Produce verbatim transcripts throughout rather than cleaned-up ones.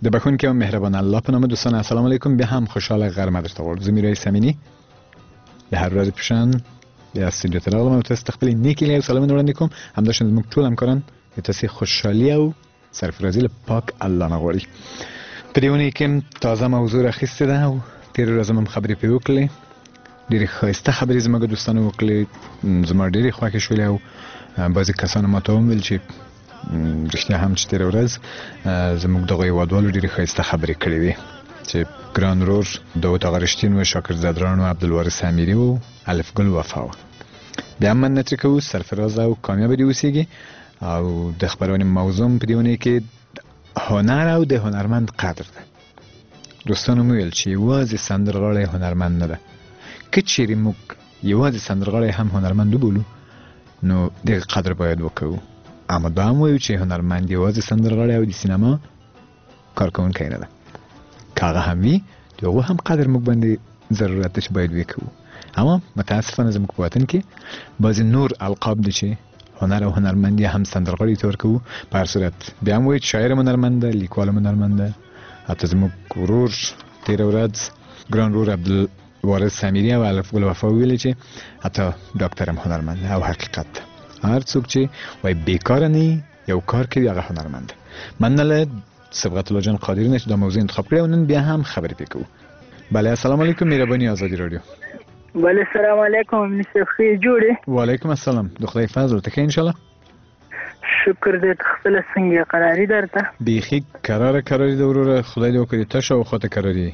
د بخون که مهربان الله په نام دوستان السلام علیکم. بیا هم خوشحال غرمه در تقول زمیرای سمینی به هر روز پیشان یا استودیو تراغلم او تست تقبلی نیکی لی و سلام نوران نیکم هم داشتن دمک طول هم کرن یا تسی خوشحالی و سرفرازی لپاک الله نغوری پدیونی که تازه موضوع را خیسته ده و تیر روز هم خبری پیو کلی دیری خواهسته خبری زمگه دوستان و کلی زمار دیری خواهی شولی و بعضی کسان ما تا هم ویل چی رشتیا هم چی تیر روز زمگ دقای وادوالو دیری خواهسته خبری کلی دی چه گران رور داوود آقا رشتین و شاکر زدران و عبدالوارث امیری و الفگل وفا بیا من نترکه و سرفراز و کامیاب دیوسیگی او د خبرونې موضوع په دیونه کې هنر او د هنرمند قدر ده. دوستانو مو ویل چې یوازې سندرغاړی هنرمند نه ده. که چیرې موږ یوازې سندرغاړی هم هنرمند وبولو نو د قدر باید وکړو. اما دا هم وایو چې هنرمند یوازې سندرغاړی او د سینما کارکوونکی نه ده. که هغه هم وي د هغو هم قدر موږ باندې ضرورت ده چې باید وکړو. اما متاسفانه زموږ په وطن کې بعضې نور القاب دي چې هنر او هنرمندی هم سندرغاړي تور کوو. په هر صورت بیا هم وایي چې شاعر هنرمند ده، لیکوال هنرمند ده. حتی زموږ ورور تېره ورځ ګران ورور عبدالوارث امیري او الفګل وفا ویلي چې حتی ډاکټر هم هنرمند ده او حقیقت ده. هر څوک چې وایي بیکاره نه یو کار کوي هغه هنرمند ده. مننه له صبغت الله جان قادری نه چې دا موضوع انتخاب کړی او نن بیا هم خبرې پرې کوو. بله السلام علیکم مهرباني آزادي رادیو. بله السلام علیکم نصف خیر جوړې. وعلیکم السلام د خدای فضل ته کې ان شاء الله. شکر دې خپل څنګه قراری درته بیخي قراره قراری د وروره خدای دې وکړي ته شو خو ته قراری.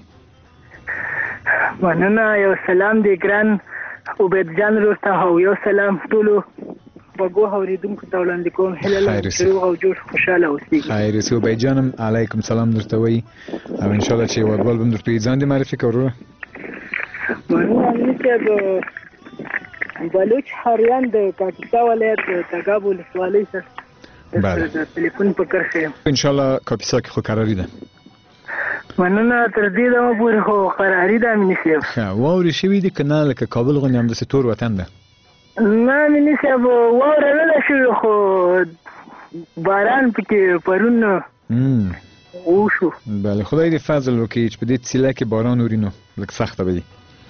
مننه یو سلام دې ګران عبید جان ورته او یو سلام ټولو بګو اوریدونکو ته وړاندې کوم. هله چې روغ او جوړ خوشاله اوسئ. خیر سو عبید جانم علیکم سلام درته وای او ان شاء الله چې ودول بم درته ځان دې معرفي کوو. مننه نصف بلوچ حریان د کاپیسا ولایت تګاب ولسوالۍ سره د تلیفون په کرښه ان شاء الله کاپیسا کې خو قراری ده. مننه تر دې دمه پورې خو قراری ده نصف. ښه واورې شوي دي که نه لکه کابل غوندې همداسې تور وطن ده؟ نه نصف واوره نه ده شوې خو باران پکې پرون وشو. بله خدای دې فضل وکړي چې په دې څیله کې باران ووري نو لږ سخته به وي.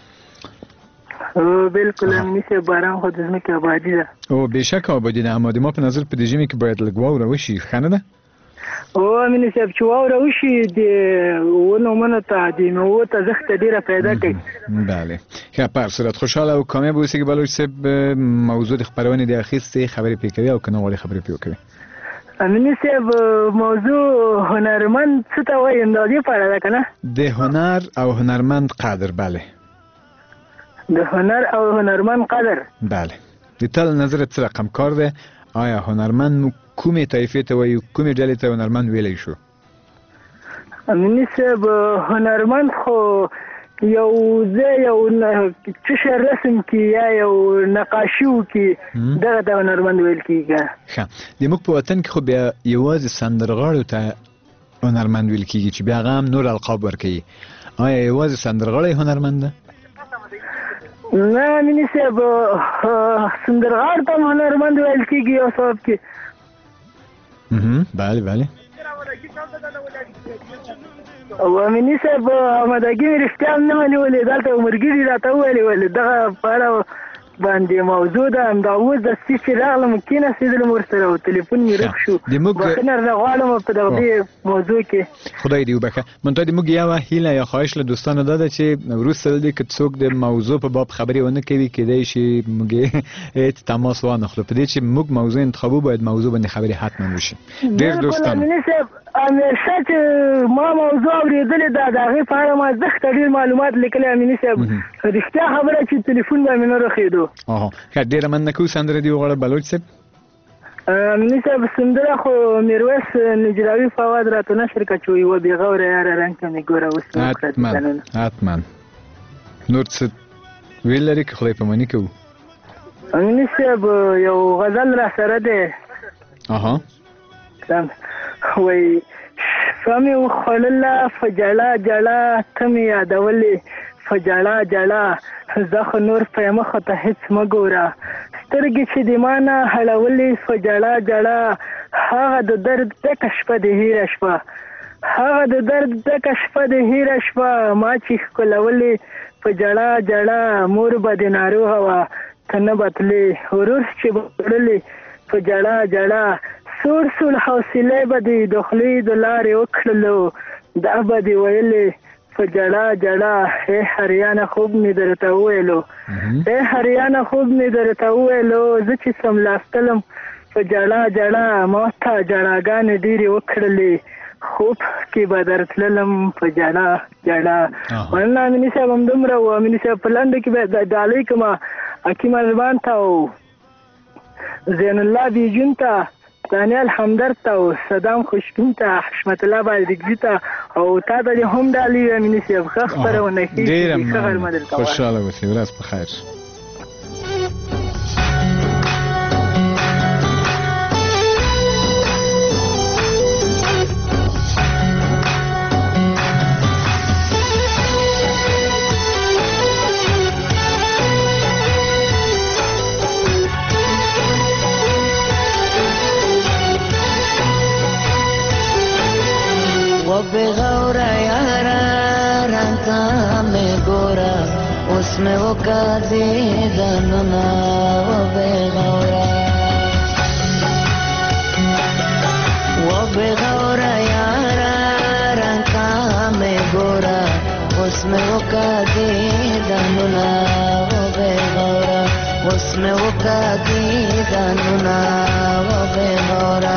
بالکل نصف باران خو د ځمکې آبادي ده. او بېشکه آبادي ده اما د ما په نظر په دې ژمي کې باید لږ واوره وشي. ښه نه ده؟ او نصف چې واوره وشي د ونو منو ته د میوو ته زښت ډېره پیدا کوي. بله ښه په هر صورت خوشحاله او کامیاب اوسئ بلوچ صاحب. موضوع د خپرونې دې اخیستې خبرې پرې کوي او که نه غواړې خبرې پرې وکوي؟ نصف موضوع هنرمند څه ته وایي د دې په اړه ده که نه؟ د هنر او هنرمند قدر. بله د هنر او هنرمند قدر. بله د تل نظرت څه رقم کار ده؟ آیا هنرمند مو کومې طایفې ته وایي کومې ډلې ته هنرمند ویلی شو؟ نصف هنرمند خو یو ځای یو څه شی رسم کي یا یو نقاشي وکړي دغه ته هنرمند ویل کېږي. ښه د موږ په وطن کې خو بیا یوازې سندرغاړو ته هنرمند ویل کېږي چې بیا هغه هم نور القاب ورکوي. آیا یوازې سندرغاړی هنرمند ده؟ نه نصف سندرغاړ ته هم هنرمند ویل کېږي یو سبب کې. بله بله او امیني صاحب احمدګي مې رښتیا هم نه منې ولې دلته عمرګي راته وویلې ولې دغه په اړه باندې موضوع ده. همدا اوس دستي چې راغلم کېناستېدلم ورسره او تلیفون مې رک شو. بخښنه رانه غواړم په دغه موضوع کې. خدای دې وبښه. منتها د موږ یوه هیله یا خواهش له دوستانو دا ده چې وروسته له دې که څوک د موضوع په باب خبرې ونه کوي کیدای شي موږ هېڅ تماس وانخلو. په دې چې موږ موضوع انتخابو باید موضوع باندې خبرې حتما وشي. ډېر دوستان همیشه چې ما موضوع اورېدلې ده د هغې په اړه ما زښته ډېر معلومات لیکلی امیني صاحب. رښتیا خبره چې تلیفون به مې نه رخېدو. ښه ډېره مننه کوو. سندره دې وغواړه بلوچ صاحب. امیني صاحب سندره خو میرویس نجراوي فواد راته نشر کړه چې یوه بېغوره یاره رنګ ته مې ګوره اوس حتما حتما نور څه ویل لري که خدای پاماني کوو؟ امیني صاحب یو غزل را سره دی. اها وایي شپه مې وخوړله په جړه جړه ته مې یادولې په جړه جړه زه خو نور په مخه ته هېڅ مه ګوره سترګې چې د ما نه هړولې په جړه جړه هغه د درد ډکه شپه د هېره شوه هغه د درد ډکه شپه د هیره شپه ما چې ښکلولې په جړا جړا مور به د ناروغه وه ته نه به تلې ورور چې به وړلې په جړا جړا سوړ سوړ حوصلې به دې د خولې د لارې وکړلو دا به دې ویلې په جړا جړا ای هریانه خوب مې درته وویلو ای هریانه خوب مې درته وویلو زه چې څملاستلم په جړا جړا ما ته جړاګانې ډېرې وکړلې خوب کې به درتللم په جړا جړا مننه امیني صاحب همدومره و امیني صاحب په لنډه کې به ډالۍ کړم حکیم ارزمان ته او زین الله بیجون ته دانیال همدرد ته او صدام خوشبین ته حشمت الله بایرګزي ته او تا ته دې هم ډالۍ وي امیني صاحب ښه خپرونه کېږي ډېره خوشحاله اوسئ ورځ په خیر. بغورا یارا رنگا میں گورا اس میں وہ قاضی دننا وہ بغورا وہ بغورا یارا رنگا میں گورا اس میں وہ قاضی دننا وہ بغورا اس میں وہ قاضی دننا وہ بغورا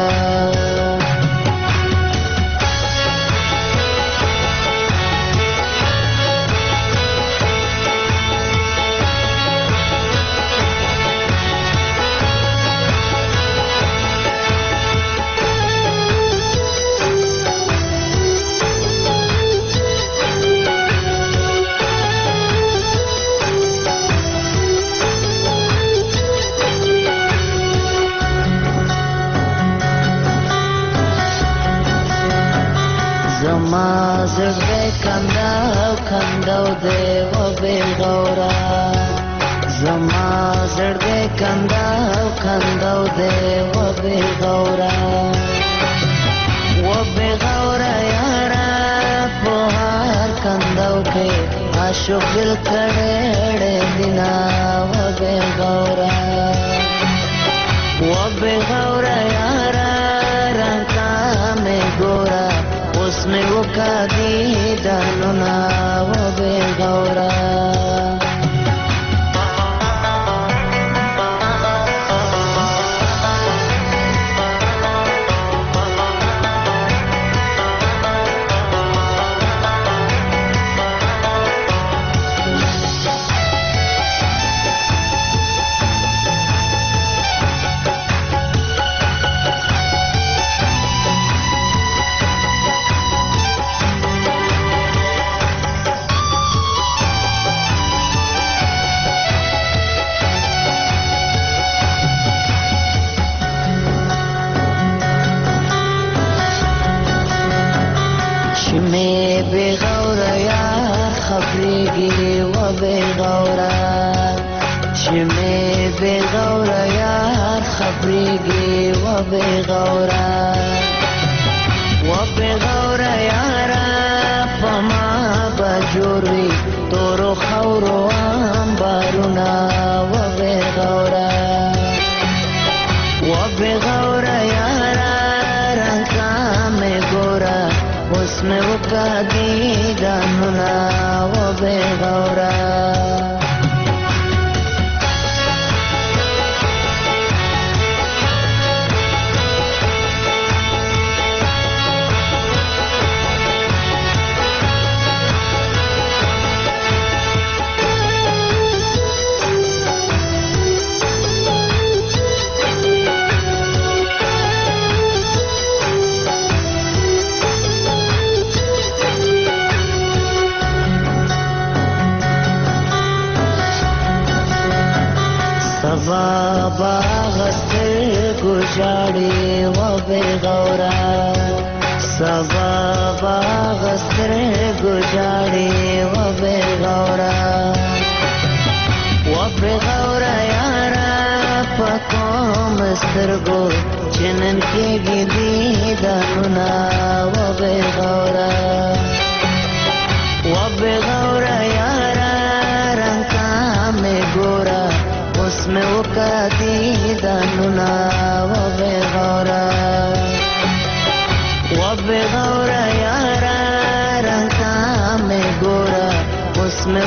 زما زړه کنداو کنداو دی و بغورا زما زړه کنداو کنداو دی و بغورا و بغورا یارا په هر کنداو کې عاشق دل کړه دینا و بغورا و بغورا یارا رنگا میں گورا اس میں وہ قاضی دانونا وہ بغورا بغورا یا خبریگی و بغورا شمی بغورا یا خبریگی و بغورا و بغورا یارا پما بجوری تورو خورو انبارونا و بغورا و بغورا یارا رنگا میں گورا اس میں وہ قاضی دانونا وہ بغورا سبا باغستر گجاڑی و بغورا سبا باغستر گجاڑی و بغورا و بغورا یارا پکوم سترگو چنن کی گی دیدانونا و بغورا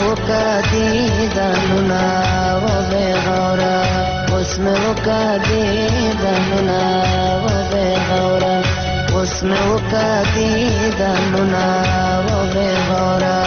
وکدی دنونا و بغورا اسم وکدی دنونا و بغورا اسم وکدی دنونا و بغورا.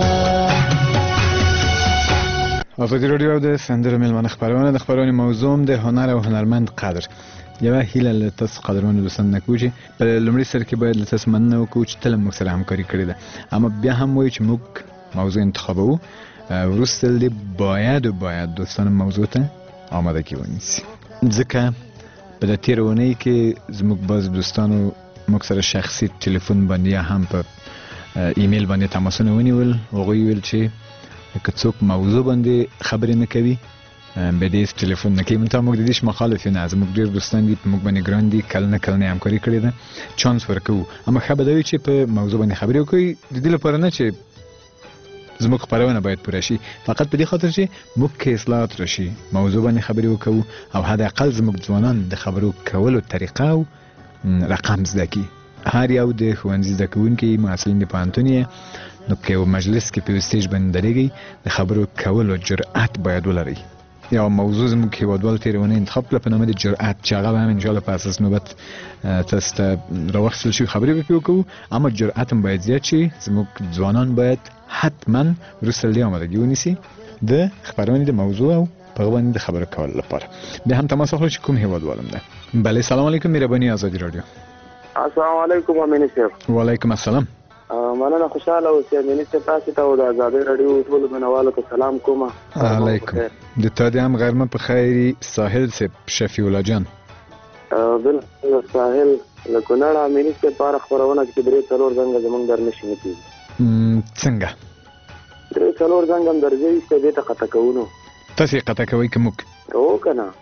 آزادی رادیو د سندره میلمانه خبرونه د خبرونه موضوع د هنر او هنرمند قدر. یوه هیله له تاسو قدرمنو دوستان نکوو چې په لومړي سر کې باید له تاسو مننه وکړو چې تل موږ سره همکاري کړې ده، اما بیا هم وایو چې موږ موضوع انتخابوو، وروسته دې باید و باید دوستان موضوع ته آمادگی ونیسي، ځکه په د تېرې اونۍ کې زموږ بعض دوستانو موږ سره شخصي ټلیفون باندې یا هم په ایمیل باندې تماسونه ونیول. هغوی ویل چې که څوک موضوع باندې خبرې نه کوي به دې ټلیفون نه کوي. منتها موږ د دې مخالف یو نه، زموږ ډېر دوستان دي په موږ باندې ګران دي، کله نه کله نه همکاري کړې ده، چانس ورکوو. اما ښه به دا وي چې په موضوع باندې خبرې وکړئ، د دې لپاره نه چې زموږ خبرونه باید پوره شي، فقط په دې خاطر چې موږ کې اصلاحات راشي، موضوع باندې خبرې وکړو او حداقل زموږ ځوانان د خبرو کولو طریقه او رقم زده کړي. هر یو د ښوونځي زده کوونکي محصلین د پوهنتون یې، نو که یو مجلس کې په یو سټیج باندې درېږئ د خبرو کولو جرأت باید ولرئ. یو موضوع زموږ هېوادوال تېرې اونۍ انتخاب کړه په نامه د جرأت، چې هغه به هم انشاءالله په اساس نوبت تاسو ته راواخیستل شي، خبرې به پرې وکړو، اما جرأت هم باید زیات شي. زموږ ځوانان باید حتما وروسته له دې آمادګي ونیسي د خپرونې د موضوع او په هغه باندې د خبرو کولو لپاره. بیا هم تماس واخلو چې کوم هېوادوالم ده. بله، سلام علیکم، مهرباني آزادي راډیو. السلام علیکم امیني صاحب. وعلیکم السلام. مننه، خوشاله اوسئ امیني صاحب. تاسو ته او د ازادۍ راډیو ټولو مینوالو ته سلام کوم. علیکم. د تا دې هم غرمه په خیر. ساحل صاحب، شفیع الله جان. بالکل ساحل له کونړه امیني صاحب په اړه خپرونه کې درې څلور زنګه زموږ در نشي نه کېږي. څنګه؟ درې څلور زنګ هم درځي چې دې ته قطع کوو. نو تاسې یې قطع کوئ که موږ؟ هو که نه،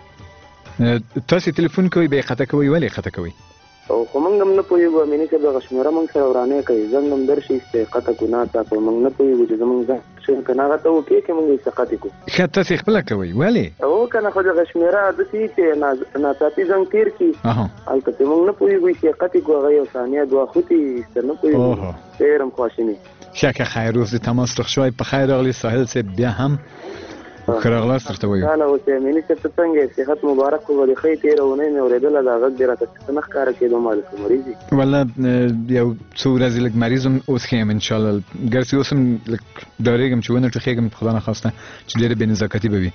تاسې تلیفون کوئ بیا یې قطع کوئ، ولې یې قطع کوئ؟ او خو موږ هم نه پوهېږو امیني صاحب، دغه شمېره موږ سره ورانې کوي، زنګ هم درشي چې قطع کړو، ناڅاپه موږ نه پوهېږو چې زموږ زنګ شي که نه، هغه ته وکړي چې موږ یې څه قطع کړو. ښه، تاسې خپله کوئ، ولې؟ هو که نه، خو دغه شمېره داسې چې ناڅاپي زنګ تېر کړي، هلته چې موږ نه پوهېږو چې یې قطع کړو، هغه یو ثانیه دوه خوتې ایسته نه پوهېږو. ډېر هم خواشیني. ښه که خیر، اوس د تماس رخ شوی. په خیر راغلي ساحل صاحب، بیا هم ښه راغلاست درته وایو. خوشحاله اوسئ امیني صاحب. ته څنګه یې؟ صحت مبارک خو به دې ښه تېره اونۍ مې اورېدله، دا غږ دې راته څه نه ښکاره کېدو، ما لکه مریض یې. والله یو څو ورځې لږ مریض وم، اوس ښه یم انشاءالله. ګرڅې اوس هم لږ ډارېږم چې ونه ټوخېږم، په خدا نخواسته چې ډېره بې نزاکتي به وي.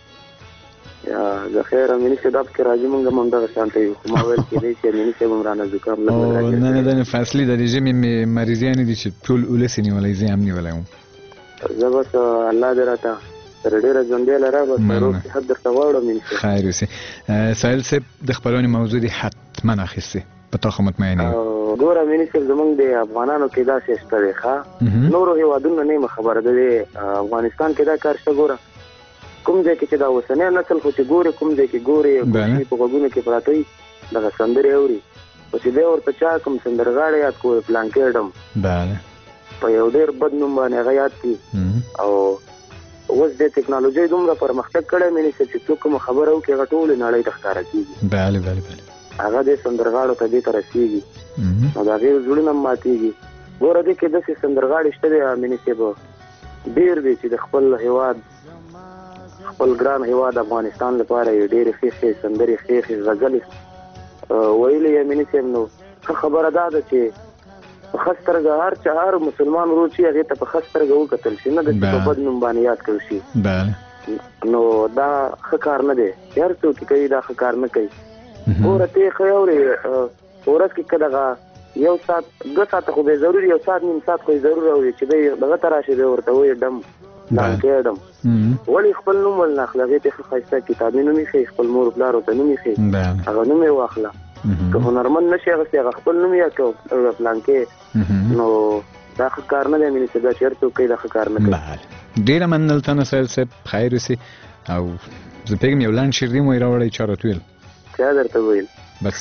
یا د خیر امیني صاحب، دا پکې راځي، موږ هم همدغه شانته یو، خو ما ویل کېدی چې امیني صاحب هم رانه زکام لږ لږ. نه نه، دا فصلي د دې ژمي مې مریضیانې دي چې ټول ولس یې نیولی، زه هم نیولی وم. زه بس الله دې راته تر ډېره ژوندی لره، بس روغ صحت درته غواړم امیني صاحب. خیر اوسې. ساحل صاحب، د خپرونې موضوع دې حتما اخیستې، په تا خو مطمئن یم. ګوره امیني صاحب، زموږ د افغانانو کې داسې شته دی، ښه نورو هېوادونو نه یم خبره ده، د افغانستان کې دا کار شته. ګوره کوم ځای کې چې دا اوسنی نسل خو چې ګوري، کوم ځای کې ګوري کوچني په غوږونو کې پراته وي، دغه سندرې اوري، خو چې دی ورته چا کوم سندرغاړی یاد کړو پلانکې ډم، بله، په یو ډېر بد نوم باندې هغه یاد کړي. او اوس د ټکنالوژۍ دومره پرمختګ کړی امیني صاحب چې څوک کومه خبره وکړي هغه ټولې نړۍ ته ښکاره کېږي. بله بله بله، هغه دې سندرغاړو ته دې ته رسېږي، نو د هغې زړونه هم ماتېږي. ګوره دې کې داسې سندرغاړي شته دی امیني صاحب ډېر دی چې د خپل هېواد، خپل ګران هېواد افغانستان لپاره یې ډېرې ښې ښې سندرې، ښې ښې غزلې ویلې یې امیني صاحب. نو ښه خبره دا ده چې په ښه سترګه هر چا، هر مسلمان ورور چې هغې ته په ښه سترګه وکتل شي، نه د چې په بد نوم باندې یاد کړل شي. نو دا ښه کار نه دی، هر څوک چې کوي دا ښه کار نه کوي. ګوره ته یې ښه اورې، په ورځ کې که دغه یو ساعت دوه ساعته خو به یې ضرور، یو ساعت نیم ساعت خو یې ضرور اوري چې دی دغه ته راشي، دی ورته وایي ډم لانکې ډم، ولې خپل نوم ولنه اخله، هغې ته ښه ښایسته کتابي نوم یې ښایي، خپل مور پلار ورته نوم یې ښایي، هغه نوم یې واخله. که هنرمند نه شي اخیستی، هغه خپل نوم یې کړو پلانکې، نو دا ښه کار نه دی امیني صاحب، دا چې هر څوک کوي دا ښه کار نه کوي. ډېره مننه له تا نه ساحل صاحب، خیر اوسې. او زه پوهېږم یو لنډ شعر دې مو یې راوړی، چا راته ویل؟ چا درته ویل؟ بس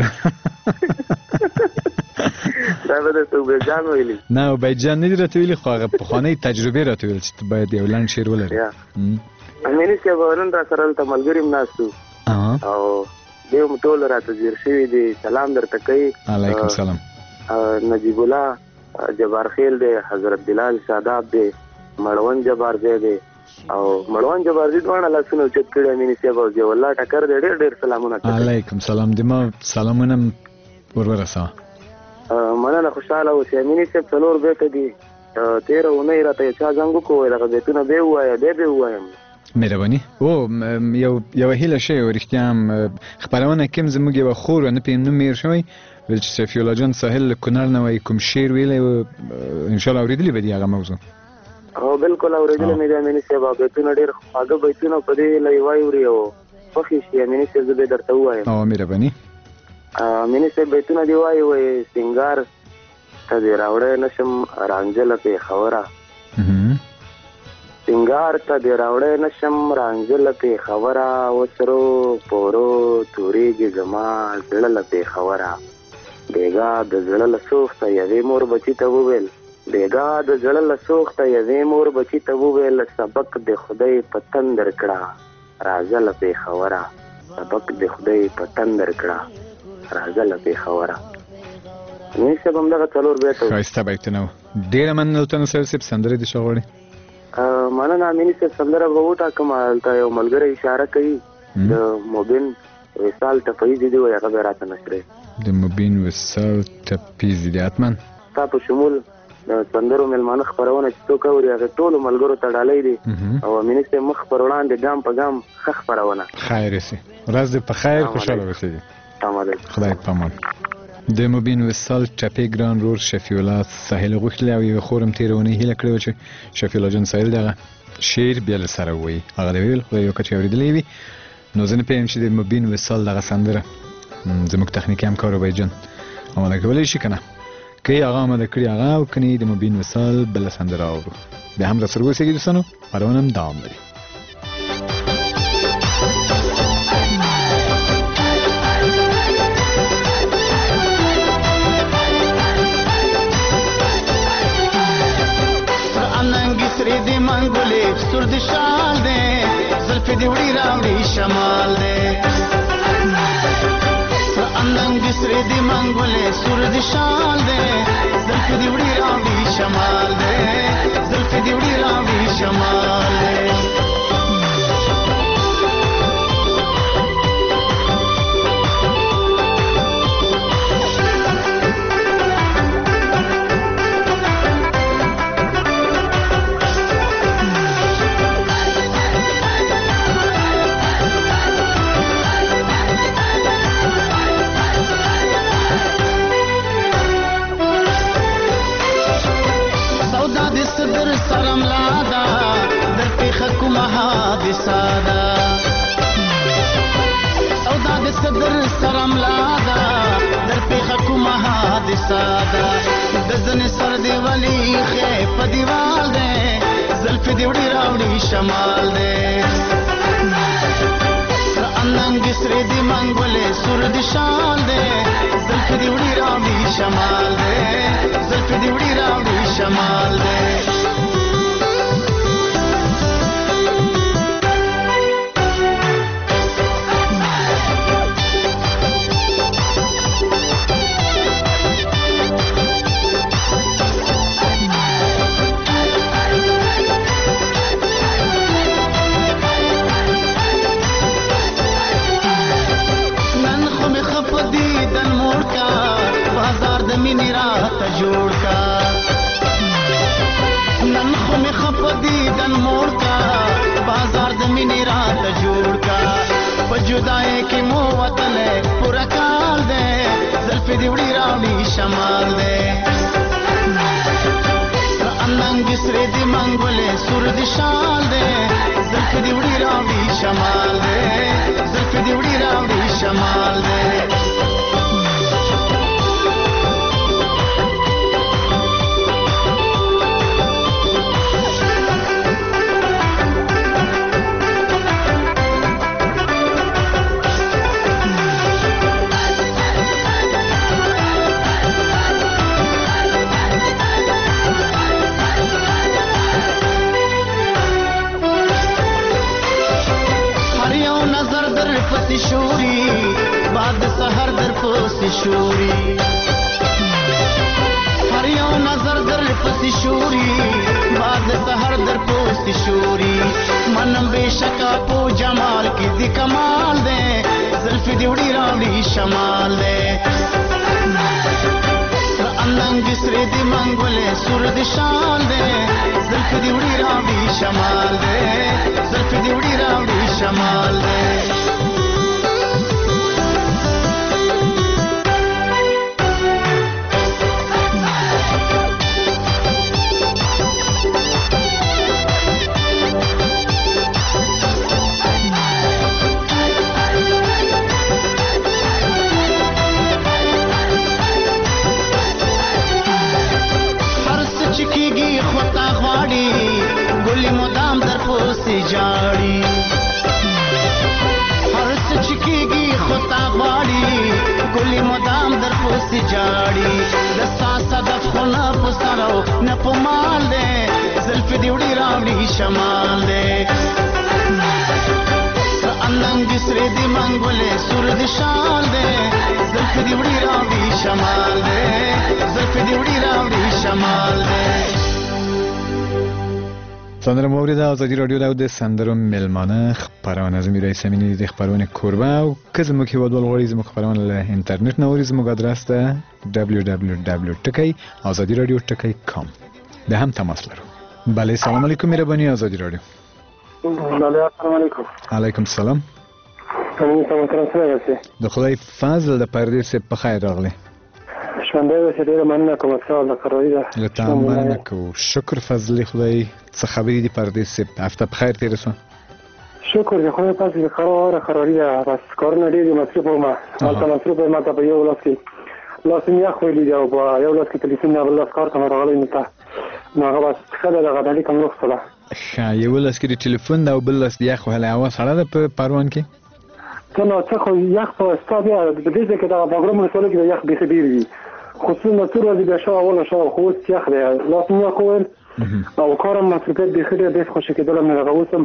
دا به درته عبیدجان ویلي؟ نه عبیدجان نه دي راته ویلي، خو هغه پخوانۍ تجربې راته ویل چې باید یو لنډ شعر ولري. امیني صاحب نن را سره دلته ملګري هم ناست وو، او دوی هم ټول راته ځیر شوي دي، سلام درته کوي. علیکم سلام. نجیب الله جبار خیل دی، حضرت بلال شاداب دی، مړوند جبارزی دی او مړوند جبارزی دواړه لاسونه اوچت کړي امیني صاحب او ضیاء الله ټکر دی. ډېر ډېر سلامونه. علیکم سلام. د ما سلامونه ور ورسوه. مننه، خوشحاله اوسې. امیني صاحب څلور بیته دي، تېره اونۍ راته یو چا زنګ وکړو وایي دغه بیتونه بیا ووایه، بیا بیا ووایم. مهرباني. او یو یوه هیله شوې وه رښتیا هم خپرونه کې هم زموږ یوه خور وه، نه پوهېږم نوم یې هېر شوی، ویل چې سیفي الله جان ساحل له کونړ نه وایي کوم شعر ویلی و، انشاءالله اورېدلي به دي هغه موضوع. هو بالکل اورېدلی مې دي امیني صاحب. او بیتونه ډېر خواږه بیتونه په دې هیله یې وایوري او خوښې شي امیني صاحب. زه بیا درته ووایم. او مهرباني. امیني صاحب بیتونه دې وایي وایي سینګار ته دې راوړی نه شم رانجله پېښوره، سینګار ته دې راوړی نه شم رانجله پېښوره، وسرو پورو تورېږي زما زړه له پېښوره، بېګا د زړه له سوخته یوې مور بچي ته وویل، بېګا د زړه له سوخته یوې مور بچي ته وویل، سبق د خدای په تندر کړه راځه له پېښوره، سبق د خدای په تندر کړه راځه له پېښوره. امیني صاحب همدغه څلور بیته ښایسته بیتونه وو. ډېره مننه له نصیر صاحب. سندرې دې څه غواړې؟ مننه امیني صاحب. سندره به وټاکم. هلته یو ملګری اشاره کوي د مبین وصال ټپیزې دي وایي، هغه به یې راته نشرې. د مبین وصال ټپیزې دي حتما ستا په شمول د سندرو مېلمانه خپرونه چې څوک اوري هغې ټولو ملګرو ته ډالۍ دي او امیني صاحب مخ پر وړاندې ګام په ګام ښه خپرونه. خیر یې ورځ دې په خیر خوشحاله اوسېږي. سلام علیکم. خدای په امان. د مبین وصال ټپې ګران رور شفیع الله ساحل غوښتلی او یوه خور هم تېره اونۍ هیله کړې وه چې شفیع الله جان ساحل دغه شعر بیا له سره ووایي. هغه دې ویل خدای یو کچ یې اورېدلی وي. نو زه نه پوهېږم چې د مبین وصال دغه سندره زموږ تخنیکي همکار ابی جان اماده کولی شي که نه؟ که یې هغه اماده کړي هغه او که نه د مبین وصال بله سندره اورو. بیا هم راسره اوسېږي دوستانو، خپرونه هم دوام لري. سرې دې منګولې سور دې شال دې زلفې دې وړي راوړي شمال دې اننګ سرې دې منګولې سور دې شال دې زلفې دې وړي راوړي شمال دې زلفې دې وړي راوړي شمال دې سادا سودا د صدر سرم لادا در پیخه کومه حادثادا د زن سر دی ولی خې په دیوال دی زلفې دی وړي راوړي شمال دی اننګ سرې دی منګولې سور دی شال دی زلفې دی وړي راوړي شمال دی زلفې دی وړي راوړي شمال دی مینی رات جوړ کا نن خو می خپدی دن موړ کا بازار د مینی رات جوړ کا په جدای کې مو وطن پورا کال دے زلفې دی وړي راوړي شمال دے اننګ سرې دی منګولې سور دی شال دے زلفې دی وړي راوړي شمال دے زلفې دی وړي راوړي شمال دے شوري بعد سحر در پوسی شوري هر یو نظر در پوسی شوري باد سحر در پوست شوري منم بشکا پو جمال کی دی کمال دے زلفی دی وڑی راوڑی شمال دے اننگ سری دی منگولے سور دی شان دے زلفی دی وڑی راوڑی شمال دے زلفی دی وڑی راوڑی شمال دے مدام در پوسی جاڑی ہر سچکیگی خطا غواڑی گلی مدام در پوسی جاڑی دستا صدف خونا پسارو نپو مال دے زلف دیوڑی راوڑی شمال دے اننگ سری دی منگولے سور دی شال دے زلف دیوڑی راوڑی شمال دے زلف دیوڑی راوڑی شمال دے سندره مورد آزادی رادیو د سندرو ملمانه خبرونه از میرای سمینی د خبرونه کوربه او که زموږ هیوادوال غواړي زموږ خبرونه له انټرنیټ نه اوري زموږ ادرس ده دبلیو دبلیو دبلیو ټکی آزادی رادیو ټکی کام به هم تماس لرو. بله سلام علیکم مهربانی آزادی رادیو. بله السلام علیکم. علیکم السلام. د خدای فضل د پردیس په خیر راغلی. شونده اوسې ډېره مننه کوم سوال د قراري ده له تا مننه کوو. شکر فضل خدای څه خبرې دي پردیس صاحب هفته په خیر تېره شوه؟ شکر د خدای پاک د قراره قراري ده بس کارونه ډېر دي مصروف وم هلته مصروف یم ماته په یو لاس کې لاس مې یخ ویلي دی او په یو لاس کې تلیفون نه بل لاس کار ته مې راغلی نو ته نو هغه بس ښه ده دغه ډالۍ کوم وروسته ښه یو لاس کې د ټلیفون ده او بل لاس د یخ وهلی هوا سړه ده په پروان کې ته نو څه خو یخ په ستا بیا په دې ځای کې دغه باګرام ولسوالۍ کې د یخ بیخي ډېر وي خصوصا څو ورځې بیا شوه اوله شوه خو اوس یخ دی لاس مې یخ وویل او کار هم مصروفیت بیخي ډېر ډېر خوشي کېدلی مې دغه اوس هم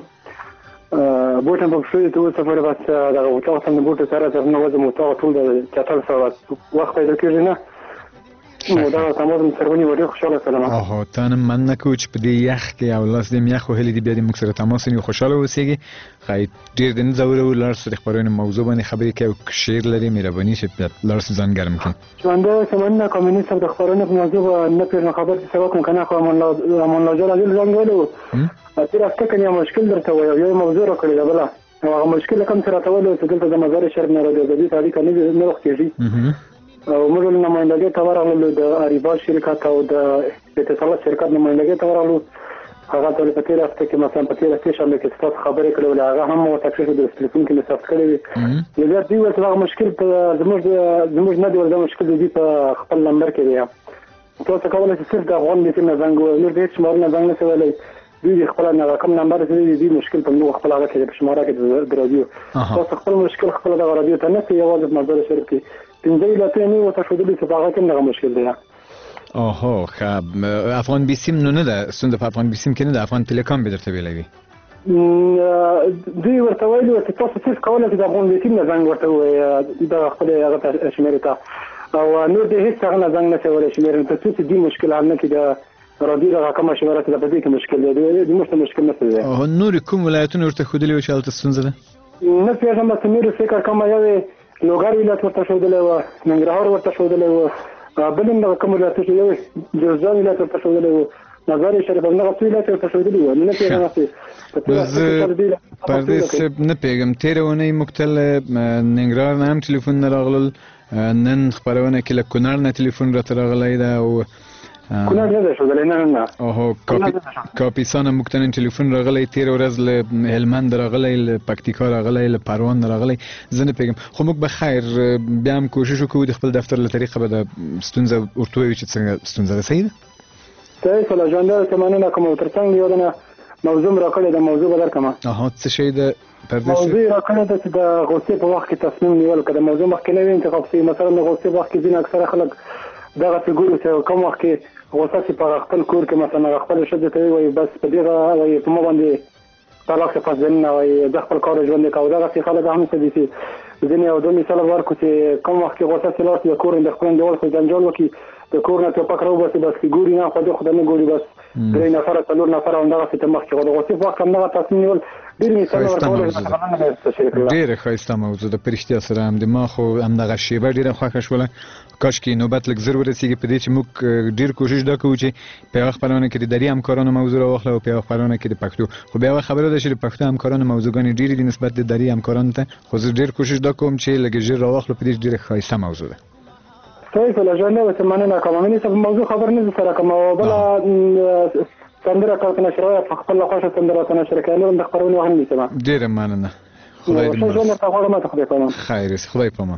بوټ هم په پښو دي ته اوسه پورې بس دغه اطاق ته مې بوټو سره تر نه وځم اطاق ټول د چټل سره بس وخت پیدا کېږي نه نو دغه تماس مې سره ونیو ډېر خوشحاله کړم اهو تا نه مننه کوو چې په دې یخ کې او لاس دې مې یخ وهلی دي بیا دې موږ سره تماس ونیو خوشحاله واوسېږي ښایي ډېر دې نه ځورو لاړ سو د خپرونې موضوع باندې خبرې کوي او که شعر لري مهرباني چې لاړ سو ځان ګرم کړي ژوندی اوسه مننه کوم مني صاحب د خپرونې په موضوع به نه پېژنم خبر چې سبا کوم که نه خو امان الله جان عزیز زنګ ویلی و تېره هفته که یو مشکل درته وایي او یو موضوع راکړې ده بله او هغه مشکل کوم څه راته ویلی و چې دلته د مزار شریف نه رادیو ازادي ته اړیکه نه وختېږي او موږ له نمایندګۍ ته ورغلو د اریبا شرکت او د اتصالات شرکت نمایندګۍ ته ورغلو هغه ته په تېره هفته کې مثلا په تېره سې شنبه کې ستاسو خبرې کړې ولې هغه هم ورته کښې د ټلیفون کې مې ثبت کړی وي نو بیا دوی ویل چې دغه مشکل په زموږ زموږ نه دی ویل دا مشکل د دوی په خپل نمبر کې دی تاسو کولی شئ صرف د افغان بیسیم نه زنګ ووهئ نور د هېڅ شمارونه زنګ نه شئ ویلی دوی د خپله هغه کوم نمبر چې دی دوی مشکل په موږ خپل هغه کې په شماره کې د رادیو تاسو خپل مشکل خپله دغه رادیو ته نه شئ یوازې په مزار شریف کې پنځه علتونه مې ورته ښودلي چې په هغه کې هم دغه مشکل دی اوهو ښه افغان بیسیم نو نه ده ستونزه په افغان بیسیم کې نه ده افغان تلیکام به درته ویلی وي دوی ورته ویلي وو چې تاسو صرف کولی شئ د افغان بیسیم نه زنګ ورته ووایئ دغه خپلې هغه ته شمېرې ته او نور د هېڅ هغه نه زنګ نه شئ ویلی شمېرې تر څو چې دوی مشکل حل نه کړي د رادیو دغه کومه شمېره چې ده په دې کې مشکل دی دوی موږ ته مشکل نه دی اوهو نورې کوم ولایتونه ورته ښودلي وو چې هلته ستونزه ده نه پوهېږم بس نورې فکر کومه یو لوګر ولایت ورته ښودلی وه ننګرهار ورته ښودلی وه بل هم دغه کوم ولایتونه یو جوزجان ولایت ورته ښودلی وو مزار شریف همدغه څو ولایت ورته ښودلي وو نه پوهېږم زه پردیس صاحب نه پوهېږم تېره اونۍ موږ ته له ننګرهار نه هم ټلیفونونه راغلل نن خپرونه کې له کونړ نه ټلیفون راته راغلی ده او کونړ نه دی ښودلی نه نه اوهو کاپیسا نه موږ ته نن ټلیفون راغلی تېره ورځ له هلمند راغلی له پکتیکا راغلی له پروان نه راغلی زه نه پوهېږم خو موږ به خیر بیا هم کوشش وکړو د خپل دفتر له طریقه به د ستونزه ورته ووایو چې څنګه ستونزه ده صحیح ده صحیح شوله ژوندی اوسه مننه کوم تر څنګ یو دنه موضوع م راکړې ده موضوع به درکړم اها څه شی ده پردیس موضوع یې راکړې ده چې د غوسې په وخت کې تصمیم نیول که د موضوع مخکې نه وي انتخاب شوي مثلا د غوسې په وخت کې ځینې اکثره خلک دغسې ګوري چې کوم وخت کې غوسه چې په خپل کور کې مثلا هغه خپلې ښځې ته وایي بس په دغه وایي په ما باندې طلاق څخه ځننه وایي زه خپل کار ژوند کوم دغسې خلک هم څه دي چې ځینې یو دوه مثال ورکړو چې کوم وخت کې غوسه چې لاړ شي د کور د خپل انډیوال خو جنجال وکړي د کور نه ټوپک راوباسي بس کې ګوري نه خو د خدای نه ګوري بس درې نفره څلور نفره همدغسې ته مخکې غو د غوسې په وخت همدغه تصمیم نیول ډېر مثالونه ورکولی ډېره ښایسته موضوع ده. په رښتیا سره هم د ما خو همدغه شیبه ډېره خوښه شوله. کاشکې نوبت لږ زر ورسېږي په دې چې موږ ډېر کوشش دا کوو چې په یوه خپرونه کې د دري همکارانو موضوع راواخلو او په یوه خپرونه کې د پښتو. خو بیا یوه خبره ده چې د پښتو همکارانو موضوعګانې ډېرې دي نسبت د دري همکارانو ته. خو زه ډېر کوشش دا کوم چې لږ ژر راواخلو. په دې ډېره ښایسته موضوع ده. صحیح فله ژوند نه وسه مننه کوم مینې صاحب موضوع خبر نه سره کوم او بل سندره کارت نشره په خپل خوښه سندره ته نشره کړل د خبرونه وهم نیسم. ډېره مننه. خدای دې ژوند ته غواړم ته خدای پامان. خیر خدای پامان.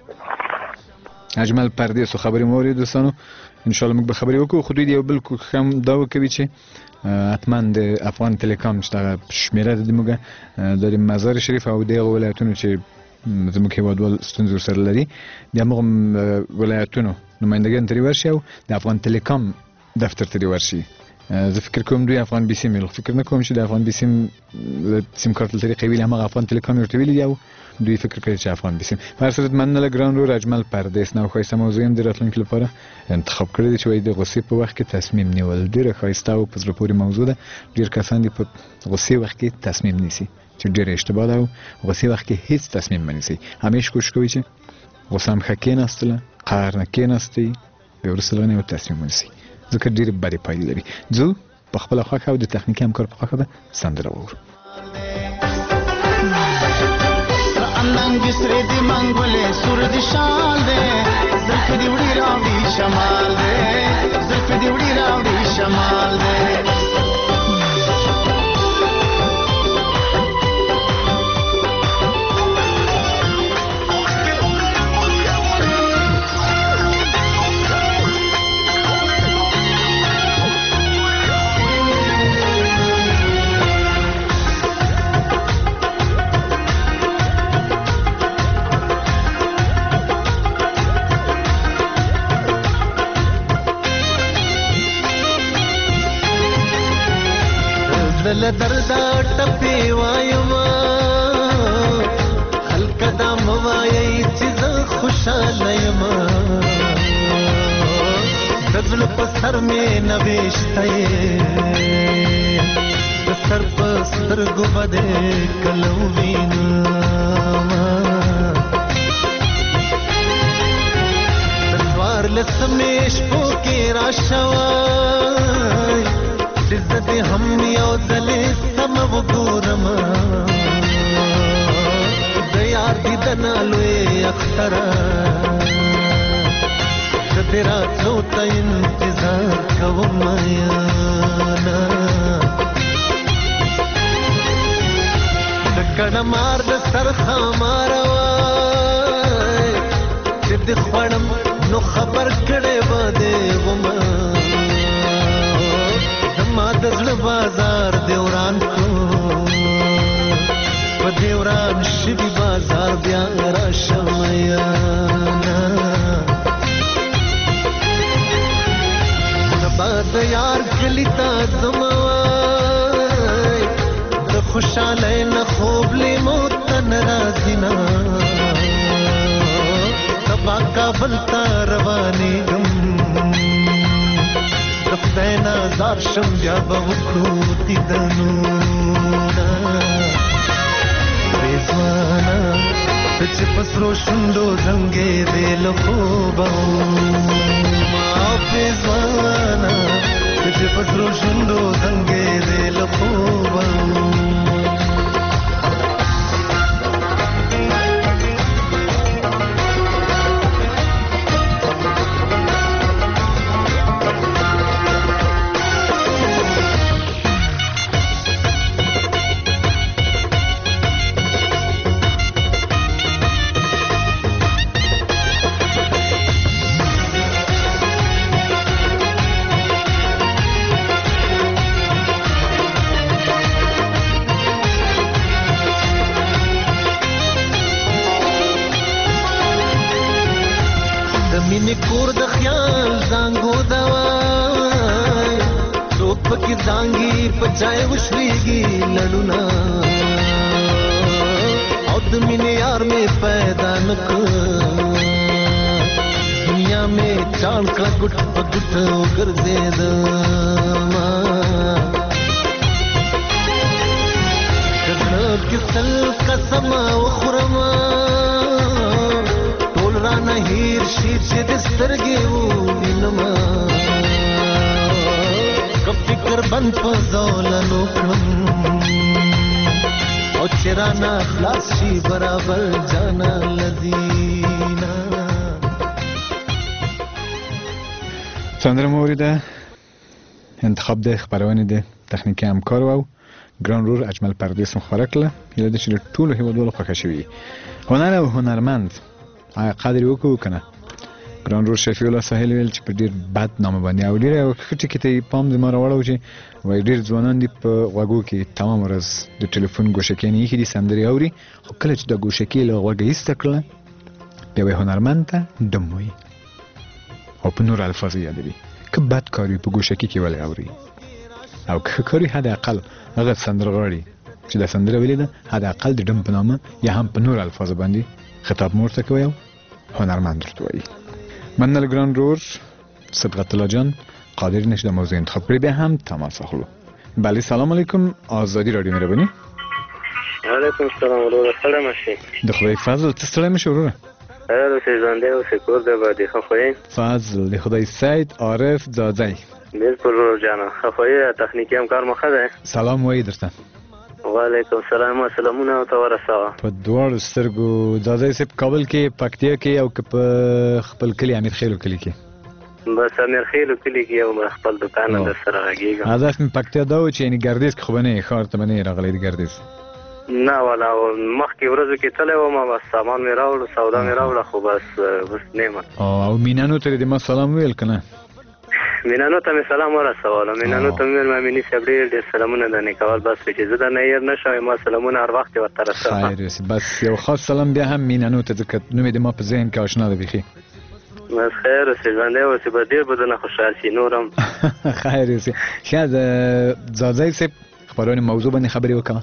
اجمل پردیس خو خبرې موري دوستانو ان شاء الله موږ به خبرې وکړو. خو دوی یو بل هم دا وکوي چې حتما د افغان ټلیکام چې شمیره د موږ د مزار شریف او د ولایتونو چې زموږ هیوادوال ستونزې سره لري د هغو ولایتونو نمایندګان ترې ورشي او د افغان ټلیکام دفتر ترې ورشي. زه فکر کوم دوی افغان بي سیم ویل. فکر نه کوم چې د افغان بي سیم سیم کارت له طریقې ویلي هماغه افغان ټلیکام ورته ویلي او دوی فکر کوي چې افغان بي سیم. په هر صورت مننه له ګران ورور اجمل پردیس نه ښایسته موضوع هم د راتلونکي لپاره انتخاب کړی دی چې وایي د غوسې په وخت کې تصمیم نیول ډېره ښایسته او په زړه پورې موضوع ده. ډېر کسان دي په غوسې وخت کې تصمیم نیسي چې ډېره اشتباه ده او غوسې وخت کې هیڅ تصمیم مه نیسئ. همیشه کوشش کوئ چې غوسه هم ښه کېناستله قهر نه کېناستئ بیا وروسته له هغه نه یو تصمیم ونیسئ ځکه ډېرې بدې پایلې لري. ځو په خپله خوښه او د تخنیکي همکار په خوښه ده سندره واورو. ننګ سره دی منګولې سور دی شال دی زلف دی وړي راوړي شمال دی زلف دی وړي راوړي شمال دی دل درد ټپې وایم خلک دا موایي چې زه خوشاله یم د زړه په سر مې نوشته یې د سر په سترګو به دې کله ووینم د څوارلسمې شپو کې راشوی چې زه دې هم یو ځلې سمه وګورم د یار دیدنه لوی اختره د دې راتلو ته انتظار کوم یاره د کڼه مار د سر ښامار وای چې دې خوړم نو خبر کړې به دې ومه ما د زړه بازار دیوران کو په دیوران شوي بازار بیا راشم یاره سبا د یار کلي ته ځم وای د خوشحالۍ نه خوب لیمو ته نه راځي نه سبا کابل ته روانېږم د خدای نازار شم بیا به وکړو دیدنونه رضوانه ته چې په سرو شونډو زنګېدې له خوبه ما رضوانه ته چې په سرو شونډو زنګېدې له خوبه مینې کور د خیال زانګو دوای څوک پکې زانګي په چای وشويږي لړونه او د مینې یار مې پیدا نکړ دنیا مې چال کړه ګټ په ګټ وګرځېدم تل قسم وخورم ټول رانه هیر شیر چې د سترګې ووینم که فکر بند په زولنو کړم او چې رانه خلاص شي برابر جانا لدینا. سندره موریده انتخاب ده خبرونه ده تخنیکی همکار و ګران رور اجمل پردیس مخوره کړه. هیله ده چې له ټولو هیوادوالو خوښه شوي. هنر او هنرمند آیا قدر یې وکړو که نه؟ ګران رور شفیع الله ساحل ویل چې په ډېر بد نامه باندې او ډېر یو ښه ټکي ته یې پام زما راوړی و چې وایي ډېر ځوانان دي په غوږو کې تمام ورځ د ټلیفون ګوشکیانې ایښي دي سندرې اوري، خو کله چې دا ګوشکې له غوږه ایسته کړله بیا وایي هنرمند ته ډم وایي او په نور الفاظو یادوي. که بد کار وي په ګوشکي کې ولې اوري او که ښه کار وي حداقل هغه سندرغاړي چې دا سندره ویلې ده حداقل د ډم په نامه یا هم په نور الفاظو باندې خطاب مور ته کوي او هنرمند ورته وایي. مننه له ګران رور صبغت الله جان قادر نشي د موضوع انتخاب کړی. بیا هم تماس اخلو. بله سلام علیکم آزادی رادیو مهرباني. وعلیکم السلام وروره ستړی مه شې. د خدای فضل ته ستړی مه شې وروره. خیر اوسې ژوندی اوسې کور دی به دې ښه خو یې؟ فضل د خدای سید عارف ځاځی. بلکل ورور جانه ښه خو یې تخنیکي همکار مو ښه دی؟ سلام وایي درته. وعلیکم السلام سلامونه ورته ورسوه. په دواړو سترګو ځاځی صاحب کابل کې پکتیا کې او که په خپل کلي امیر خیلو کلي کې؟ بس امیر خیلو کلي کې یو خپل دوکان در سره غږېږم. هدف مې پکتیا دا و چې یعنې ګردیز کې خو به نه یې ښار ته به نه یې راغلی د ګردیز؟ نه والا مخکې ورځو کې تللی وم بس سامان مې راوړو سودا مې راوړه خو بس اوس نه یم. او مینانو ته دې ما سلام ویل که نه؟ مینانو ته مې سلام ورسولو. مینانو ته مې ویل مامیني صاحب ډېر ډېر سلامونه درنې کول بس چې زه درنه هېر نه شم ما سلامونه هر وخت یې ورته رسوم. خیر یوسې بس یو خاص سلام بیا هم مینانو ته ځکه نوم یې د ما په ذهن کې اشنا ده بیخي. بس خیر اوسې ژوندی اوسې به ډېر به درنه خوشحال شي نور هم. خیر یوسې. ښه د ځاځی صاحب خپرونې موضوع باندې خبرې وکړه.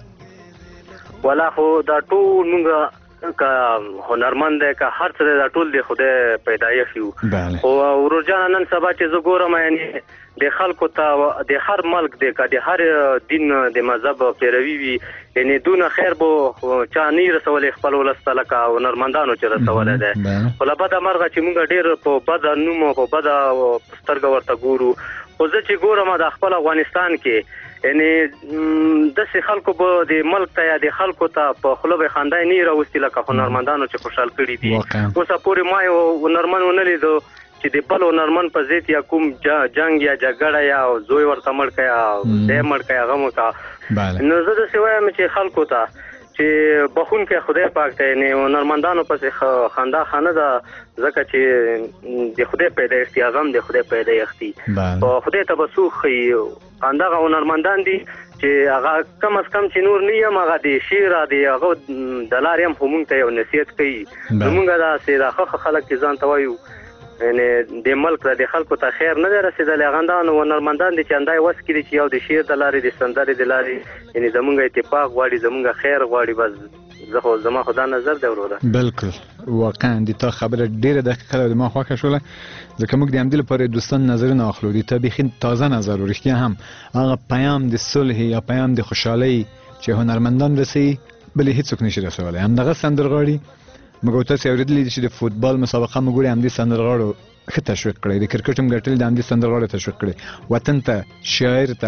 والا خو دا ټول مونږ که هنرمند دی که هر څه دی دا ټول د خدای پیدایښت یو. خو ورور جانه نن سبا چې زه ګورم یعنې د خلکو ته د هر ملک دی که د هر دین د مذهب پیروي وي یعنې دونه خیر به چا نه رسولی خپل ولس ته لکه هنرمندانو چې رسولی دی. خو له بده مرغه چې مونږ ډېر په بده نوم او په بده سترګه ورته ګورو. خو زه چې ګورم د خپل افغانستان کې یعنې داسې خلکو به د ملک ته یا د خلکو ته په خوله به خندا نه راوستي لکه هنرمندانو چې خوشحال کړي دي. اوسه پورې ما یو هنرمند ونه لیدو چې د بل هنرمند په ضد یا کوم جنګ یا جګړه یا زوی ورته مړ کړه یا دی مړ کړه هغه مو کا. نو زه داسې وایم چې خلکو ته چې بخونکی خدای پاک ته یعنې هنرمندانو پسې خندا ښه نه ده ځکه چې د خدای پیدایښت یا غم د خدای پیدایښت دي. خدای ته به څوک ښیي همدغه هنرمندان دي چې هغه کم از کم چې نور نه یم هغه د شعر د هغه د لارې هم خو مونږ ته یو نصیحت کوي. زمونږ داسې دا ښه ښه خلک چې ځان ته وایو یعنې د ملک ته د خلکو ته خیر نه دی رسېدلی هغه همدغه هنرمندان دي چې همدا یې وس کړي چې یو د شعر د لارې د سندرې د لارې یعنې زمونږ اتفاق غواړي زمونږ خیر غواړي. بس زه خو زما خو دا نظر دی وروره. بلکل واقعا د تا خبره ډېره دقیقه ده او د ما خوښه شوله ځکه موږ د همدې لپاره دوستان نظرونه اخلو. د تا بیخي تازه نظر و رښتیا هم هغه پیام د صلح یا پیام د خوشحالۍ چې هنرمندان رسوي بلې هېڅوک نشي رسولی. همدغه سندرغاړي موږ تاسې اورېدلي دي چې د فوټبال مسابقه موږ ګورې همدې سندرغاړو ښه تشویق کړی، د کرکټ هم ګټلي د همدې سندرغاړو تشویق کړی. وطن ته شاعر ته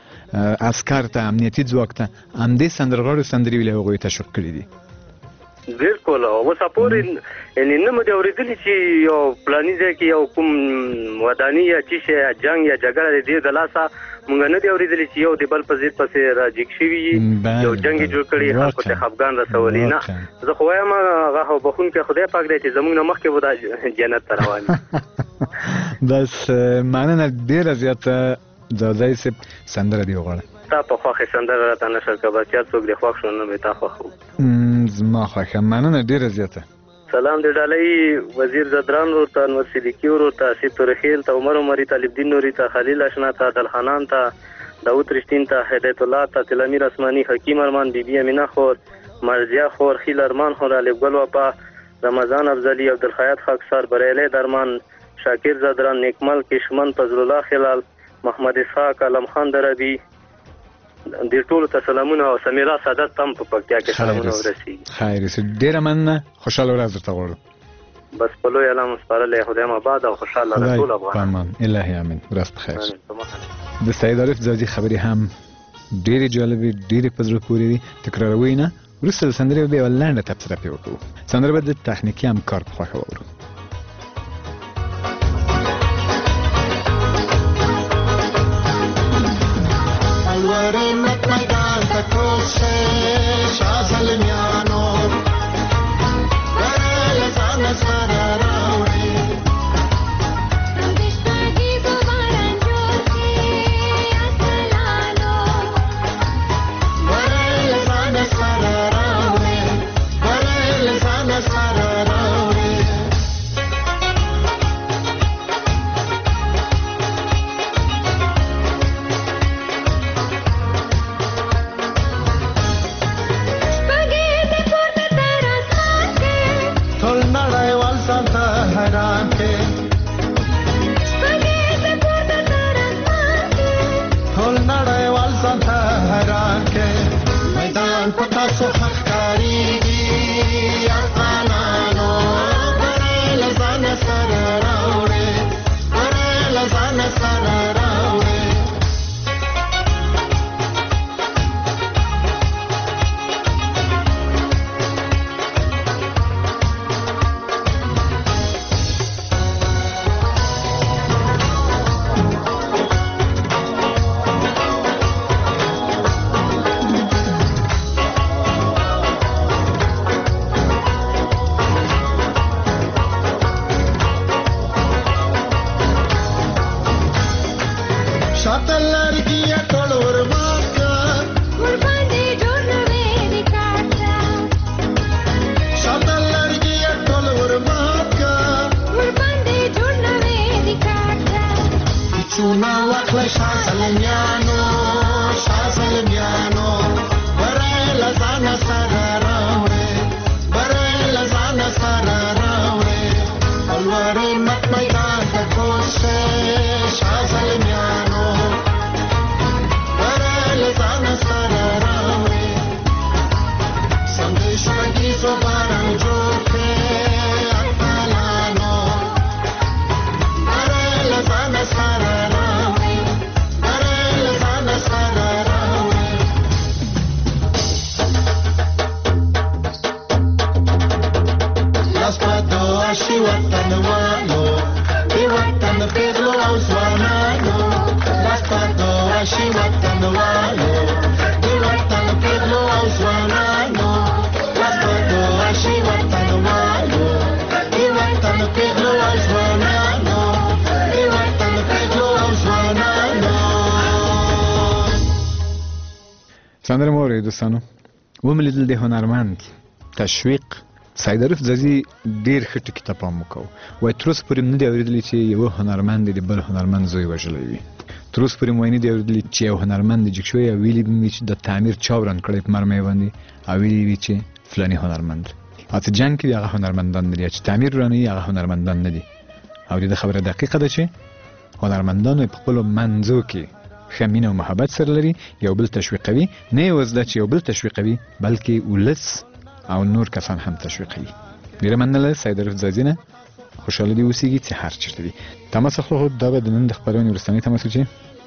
عسکر ته امنیتي ځواک ته همدې سندرغاړو سندرې ویلې هغوی تشویق کړي دي. بلکل اوسه پورې یعنې نه مو دې اورېدلي چې یو فلاني ځای کې یو کوم وداني یا څه شی یا جنګ یا جګړه د دې د لاسه مونږ نه دي اورېدلي چې یو د بل په ضد پسې راجګ شوي یو جنګ یې جوړ کړي خلکو ته خفګان رسولي. نه زه خو وایم هغه بخونکی خدای پاک دی چې زموږ نه مخکې به دا جنت ته روان وي. بس مننه ډېره زیاته ځاځی صاحب سندره دې وغواړه. تا په خوښې سندره راته نشر که بس چا څوک دې خوښ شو نه به تا خوښ و. زما خوښه مننه ډېره زیاته. سلام دې ډالۍ وزیر زدران ورور ته انور صدیقي ورور ته اسید تورخیل ته عمر عمري ته طالبدین نوري ته خلیل اشنا ته عدلخانان ته داود رشتین ته هدایت الله ته تلامیر اسماني حکیم ارمان بیبي امینه خور مرزیه خور خیل ارمان خور الف ګل وپا رمضان افضلی عبدالخیاط خاکسار بریلی درمان شاکر زدران نیکمل کشمن فضل الله خلال محمد اسحاق علم خان دربی دې ټولو ته سلامونه او سمیرا سعادت ته هم په پکتیا کې سلامونه ورسېږي. خیر اوسې، ډېره مننه، خوشحاله ورځ درته غواړو. بس په لوی الله مو سپارلی، خدای مو آباد او خوشحاله له ټول افغانان. امان الهي امین. ورځ په خیر. د سید عارف ځاځي خبرې هم ډېرې جالبې، ډېرې په زړه پورې دي. تکراروي نه، وروسته د سندرې به یوه لنډه تبصره پرې وکړو. سندره به د تخنیکي همکار په خوښه واورو. سندره مو اورئ دوستانو. وملیدل د هنرمند تشویق سید عارف ځاځي ډېر ښه ټکي ته پام وکړو. وایي تر اوسه پورې مې نه دي اورېدلي چې یوه هنرمند د بل هنرمند زوی وژلی وي. تر اوسه پورې مې نه دي اورېدلي چې یو هنرمند جګ شوی او ویلي به مې چې د تعمیر چا وران کړی په مرمۍ باندې او ویلي وي چې فلاني هنرمند. او چې جنګ کې د هغه هنرمندان نه دي، چې تعمیر ورانوي هغه هنرمندان نه دي. او د خبره دقیقه ده چې هنرمندانو په خپلو منځو کې ښه مینه او محبت سره لري، یو بل تشویقوي. نه یوازې دا چې یو بل تشویقوي بلکې ولس او نور کسان هم تشویقوي. ډېره مننه سید عارف ځاځي نه، خوشحاله دې اوسېږي چې هر چېرته دي. تماس اخلو. دا به د نن د خپرونې وروستنی تماس و چې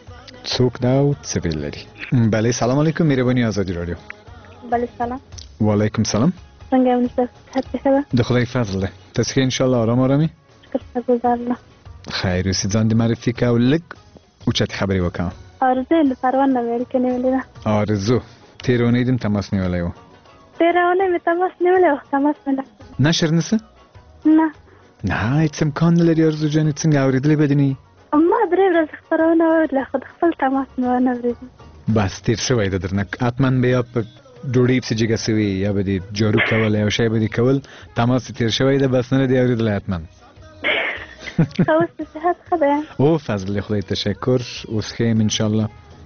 څوک دا او څه ویل لري. بله سلام علیکم، مهرباني ازادي راډیو. بله سلام. وعلیکم سلام. څنګه یې ونیسه؟ صحت ښه ده؟ د خدای فضل دی. تاسو ښه انشاءالله ارام ارامي؟ شکرګزار الله. خیر اوسې، ځان دې معرفي کړه او لږ اوچتې خبرې وکړه. آرزو له پروان نه ویل کې نیولې ده. آرزو تېره اونۍ دې تماس نیولی و؟ تېره اونۍ مې تماس نیولی و، تماس مې نه نشر نسه؟ نه نه، هېڅ امکان نه لري آرزو جانې. څنګه اورېدلی به دې نه وي؟ ما درې ورځې خپرونه واورېدله خو د خپل تماس مې ونه اورېدل. بس تېر شوی ده درنه. حتما به یا په ډوډۍ پسې جګه سوي یا به دې جارو کول یا یو شی به دې کول. تماس تېر شوی ده، بس نه دې اورېدلی حتما. اوس صحت ښه دی؟ او فضل خدای تشکر. اوس ښه یم انشاءالله.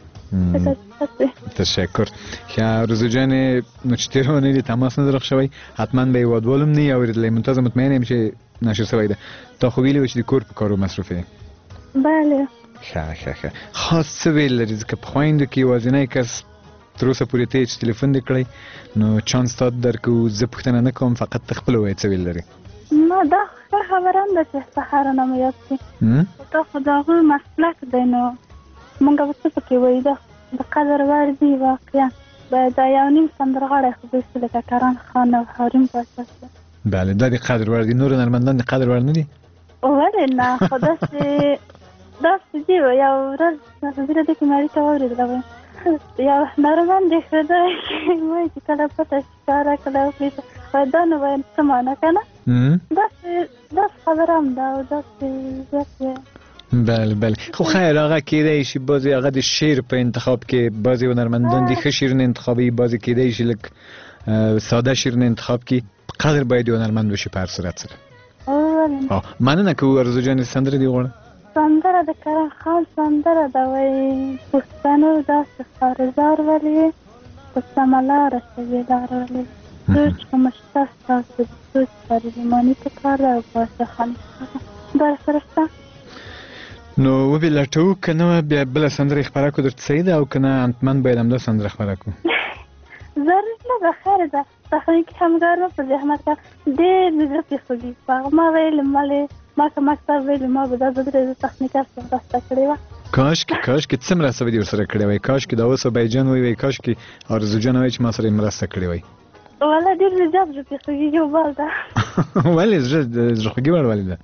تشکر. ښه آرزو جانې، نو چې تېره اونۍ دې تماس نه درخ شوی، حتما به یې وادوال هم نه یې اورېدلی. ممتازه مطمئن یم چې نشر شوی ده. تا خو ویلي و چې د کور په کارو مصروف یې. بله. ښه ښه ښه. خاص څه ویل لري؟ ځکه په خویندو کې یوازینی کس تر اوسه پورې ته چې تلیفون دې کړی نو چانس تا درکو زه پوښتنه نه کوم فقط ته خپله وایې څه ویل لري. نه دا ښه خبره هم ده چې سهار نه مو یاد شي دا خو د هغوی مسلک دی نو مونږ به څه پکې وایو دا د قدر وړ دي واقعا دا یو نیم سندرغاړی خو بیسي لکه کران خان او حریم پاچا بله دا د قدر وړ دي نور هنرمندان د قدر وړ نه دي ولې نه خو داسې داسې دي یو ورځ نظیر دې کې مړي ته واورېدله وایي یو هنرمند یې ښه دی وایي چې کله پټه ښکاره کله وکړي دا نو وایم څه معنی که نه داسې داسې خبره هم ده او داسې زیات بله بله خو خیر هغه کیدای شي بعضی هغه د شعر په انتخاب کې بعضی هنرمندان دي ښه شعرونه انتخابوي بعضی کیدای شي لږ ساده شعرونه انتخاب کړي قدر باید یو هنرمند وشي په هر صورت سره. مننه که ارزو جانې سندره دې غواړه سندره د کرم خان سندره ده وایي پښتنو داسې خارزار ولې په سمه لاره شوې لاره ولې سوچ کومه شته ستاسو د سوچ ترجماني په کار ده او پاسه خاني دا سره شته نو وبې لټوو که نه بیا بله سندره یې خپره کړو درته صحیح ده او که نه انتمن باید همدا سندره خپره کړو ضرور نه ده خیر ده تخنیکي همکارو په زحمت کار ډېر مې زړه پرې خوږي په هغه ما ویلې مالې ما که مکتب ویلې ما به دا زه درې تخنیکر سره مرسته کړې وه کاشکې کاشکې څه مرسته به دې ورسره کړې وای کاشکې دا اوس بیجان وی وای کاشکې ارزو جان وای چې ما سره یې مرسته کړې وای والله ډېر مې زیات زړه پرې خوږي یو بال ده ولې زړه زړه خوږي وړ ولې ده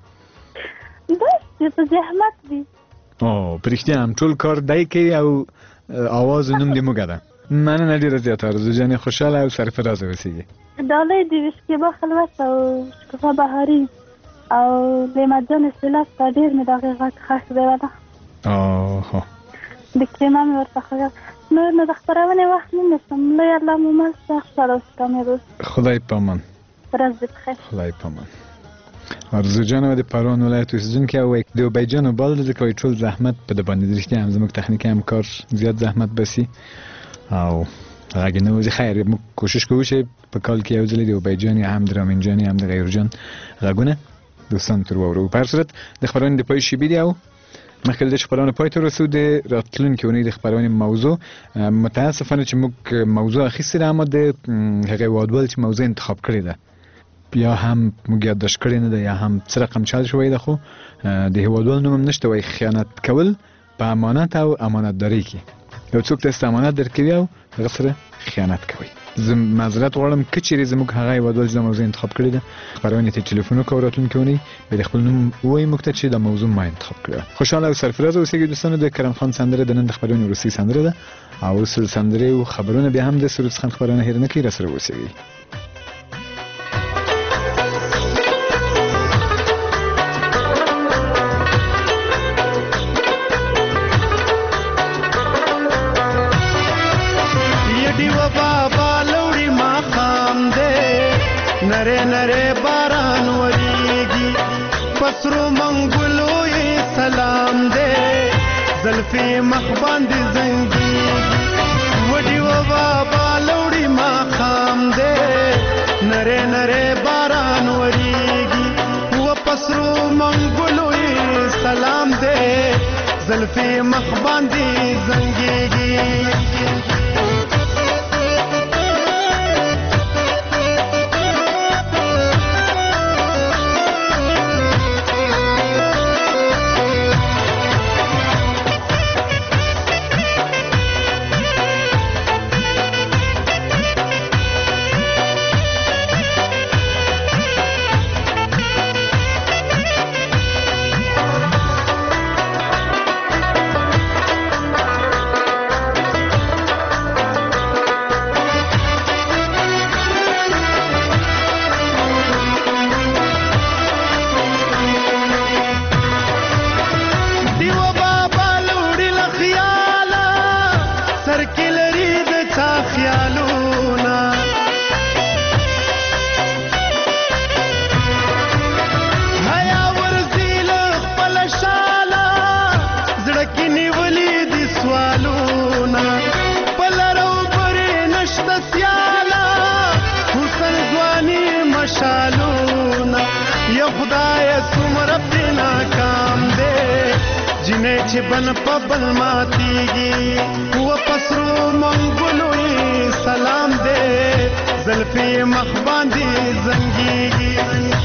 داسې په زحمت دي او په رښتیا هم ټول کار دی کوي او اواز نوم دې موږه ده مننه ډېره زیاته ارزو جانې خوشحاله او سرفرازه اوسېږي ډالۍ دې وي شکیبا خلوت او شکوفا بهاري او لمت جان سلک ته ډېر مې د هغې غږ خوښ دی وله اوهو د کریمه مې ورته خوږه نور نو د خپرونې وخت نه نیسم لوی الله مو مل شه خوشحاله اوسې کامیاب اوسې خدای په امان ورځ دې بخیر خدای په امان ارزو جانه د پروان ولایت اوسېدونکې او وایي د بیجان بال ده ځکه وایي ټول زحمت په د باندې د رښتیا هم زموږ تخنیکي همکار زیات زحمت بسي او غږ یې نه وځي خیر موږ کوشش کوو چې په کال کې یو ځلې د بیجان یا هم د رامین جان یا هم د غیر جان غږونه دوستان تر واورو په هر صورت د خپرونې د پای شیبې دي او مخکې له دې چې خپرونه پای ته ورسو د راتلونکې اونۍ د خپرونې موضوع متاسفانه چې موږ موضوع اخیستې ده اما د هغې هیوادوال چې موضوع انتخاب کړې ده یا هم موږ یادداشت کړې نه ده یا هم څه رقم چل شوی ده خو د هیوادوال نوم هم نشته وایي خیانت کول په امانت او امانتدارۍ کې یو څوک تاسو ته امانت درکوي او هغه سره خیانت کوي زه معذرت غواړم که چیرې زموږ هغه هیوادوال چې دا موضوع انتخاب کړې ده خپرونې ته تلیفون وکړو راتلونکې اونۍ بیا د خپل نوم ووایي موږ ته چې دا موضوع ما انتخاب کړې وه خوشحاله او سرفرازه اوسېږئ دوستانو د کرم خان سندره د نن د خپرونې وروستۍ سندره ده او اصل سندرې او خبرونه بیا هم د سروج خان خپرونه هېر نه کړئ راسره اوسېږئ نره نره باران وریگی پسرو منگلو یہ سلام دے زلفی مخبان دی زنگی وڈی و بابا لوڑی ماخام دے نره نره باران وریگی و پسرو منگلو یہ سلام دے زلفی مخبان دی زنگی نه چې بن په بل ماتیږي و پسرو منګلو سلام دې زلفي مخ باندې زنګيږي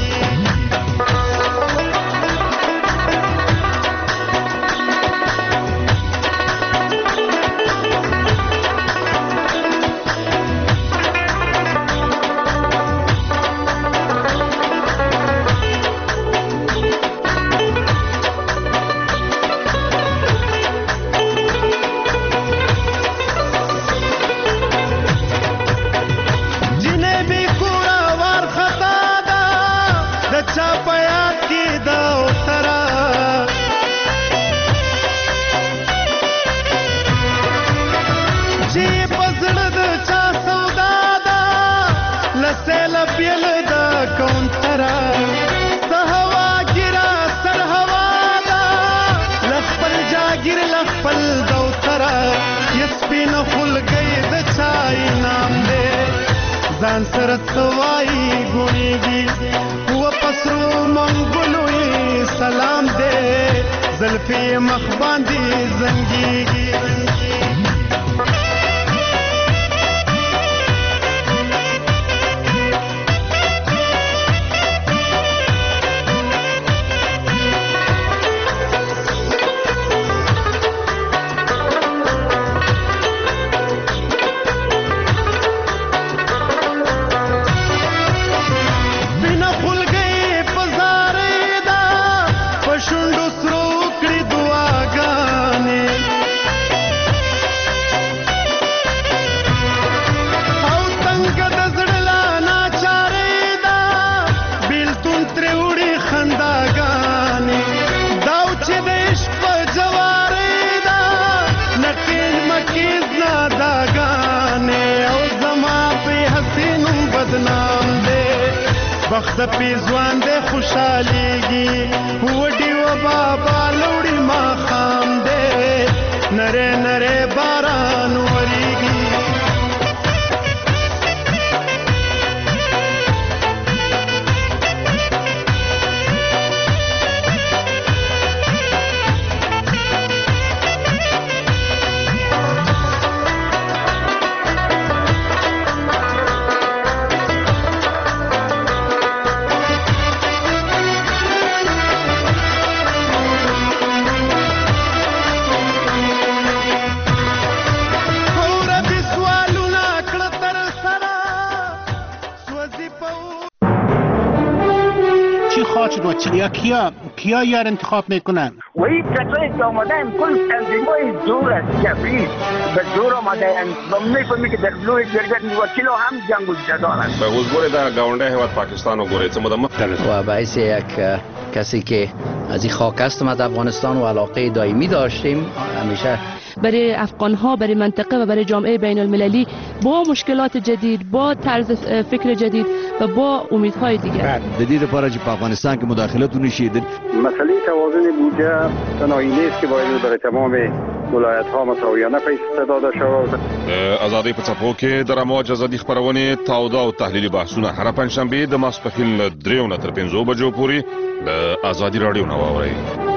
ځان سره سوای ګونیږي و پسرو منګلو سلام دې زلفي مخ باندې زنګيږي وخت په ځوان دې خوشاليږي وډي و بابا لوړي ما خام دې نره نره باران وريږي یا کیا کیا یار انتخاب میکنن وی کسایی که آمدن کل تنظیمای زور است جبری به زور آمدن و میفهمی که در بلوی جرگت وکیل هم جنگ و جدال است به حضور در گاونده هواد پاکستان و گوره چه مدام و باعث یک کسی که از این خاک هستم از افغانستان و علاقه دائمی داشتیم همیشه برای افغان ها برای منطقه و برای جامعه بین المللی با مشکلات جدید با طرز فکر جدید و با امیدهای دیگر جدید لپاره چې په افغانستان کې مداخلتونه شي مسئله توازن بودجه تنهایی نیست که باید برای تمام ولایت ها مساویانه پیسې داده شود. ازادي په څپو کې د رموج ازادي خبرونه تاوده او تحلیلي بحثونه هر پنځشنبه د ماسپښین له دریو نه تر پنځو بجو پورې د ازادي رادیو نه واورئ.